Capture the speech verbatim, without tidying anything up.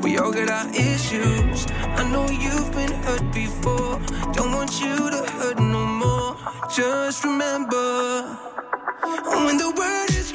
We all got our issues. I know you've been hurt before. Don't want you to hurt no more. Just remember, when the word is